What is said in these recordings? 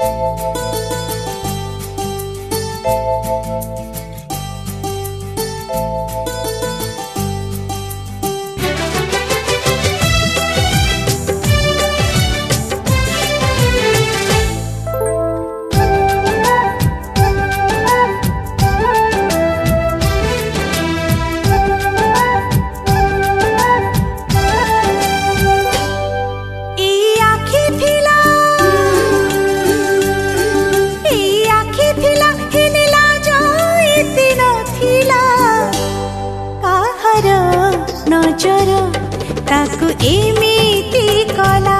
ताकु एमिति कला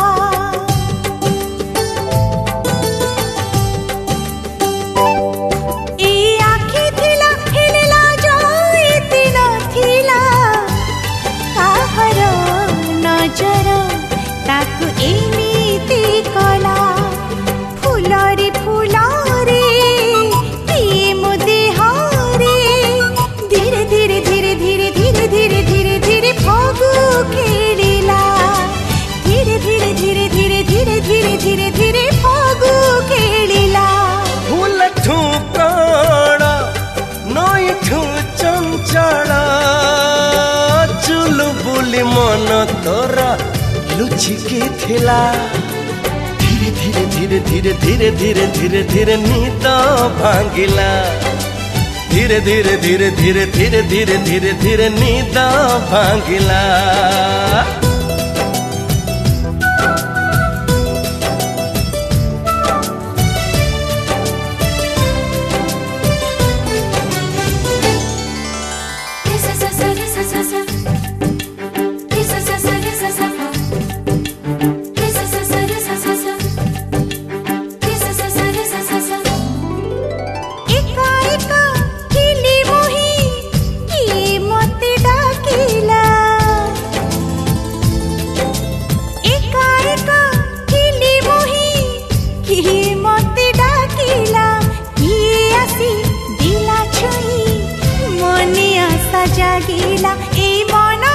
ए आखि थिला हेला जो एति नथिला काहर नजर ताकु एमिति कला फुलरी फुलरी मो देहरे धीरे धीरे धीरे धीरे धीरे धीरे धीरे धीरे फगु खेलिला धीरे धीरे धीरे धीरे धीरे धीरे धीरे धीरे फगु खेलिला फूल ठुकड़ा नई ठु चंचल चुलु बुली मन तोरा लुचिकी थिला धीरे धीरे धीरे धीरे धीरे धीरे धीरे धीरे नींद भांगिला धीरे धीरे धीरे धीरे धीरे धीरे धीरे धीरे नींद भांगिला जागिला ए मन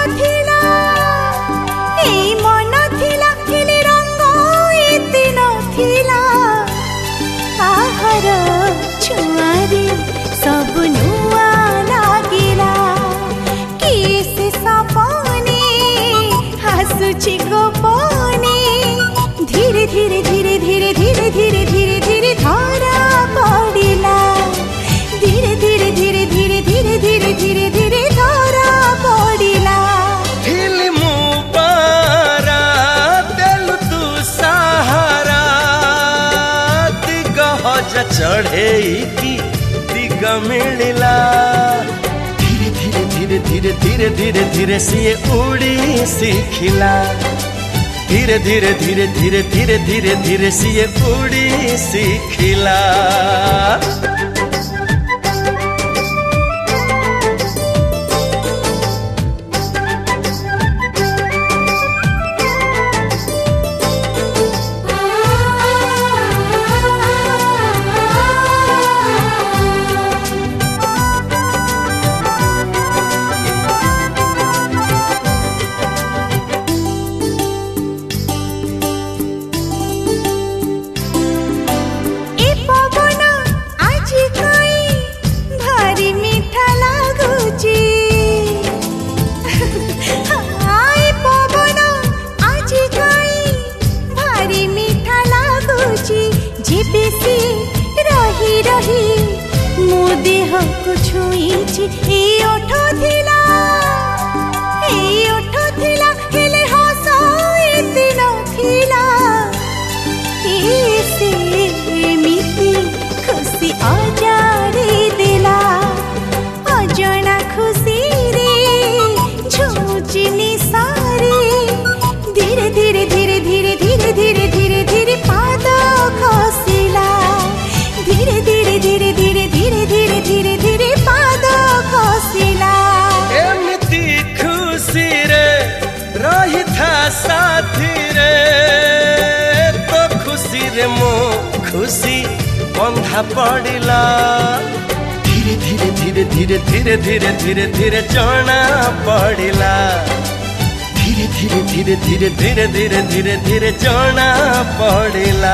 थिला हेले रंग एति नथिला काहर छुआरे सब नुआ लागिला किसे सपने हसुची गोपने धीरे धीरे धीरे धीरे धीरे धीरे धीरे धीरे धरा पड़िला धीरे धीरे धीरे धीरे धीरे धीरे धीरे धीरे धरा पड़िला फिल्म पारा देलु तू सहारा दिग हज चढ़े की दिग मिलिला धीरे धीरे धीरे धीरे धीरे धीरे धीरे सिए उड़ी सीखिला धीरे धीरे धीरे धीरे धीरे धीरे धीरे सिए उड़ी सीखिला रही रही मो देह को छुईची ए ओठ थिला हेले हस एति नथिला से एमिति खुशी अजाड़ी देला अजना खुशी रे झुमुची निसारे धीरे धीरे धीरे धीरे धीरे धीरे धीरे धीरे पाद खसिला धीरे धीरे धीरे धीरे धीरे धीरे धीरे धीरे पाद खसिला एमिति खुशी रे रही था साथी रे तो खुशी रे मो खुशी बंधा पड़िला धीरे धीरे धीरे धीरे धीरे धीरे धीरे धीरे जना पड़िला धीरे धीरे धीरे धीरे धीरे धीरे धीरे धीरे जना पड़िला।